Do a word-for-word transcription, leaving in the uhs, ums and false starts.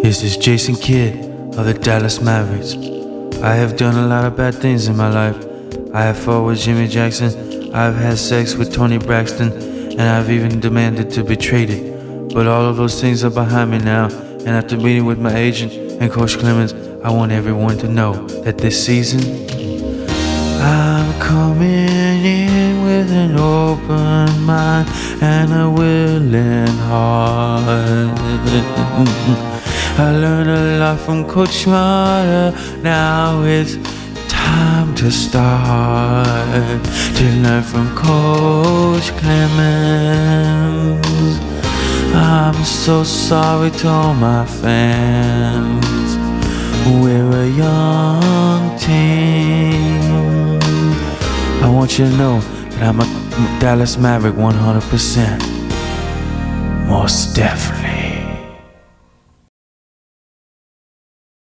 This is Jason Kidd of the Dallas Mavericks. I have done a lot of bad things in my life. I have fought with Jimmy Jackson, I've had sex with Tony Braxton, and I've even demanded to be traded. But all of those things are behind me now, and after meeting with my agent and Coach Clemens, I want everyone to know that this season, I'm coming in with an open mind and a willing heart. I learned a lot from Coach Smarter. Now it's time to start to learn from Coach Clemens. I'm so sorry to all my fans. We're a young team. I want you to know that I'm a Dallas Maverick one hundred percent. Most definitely.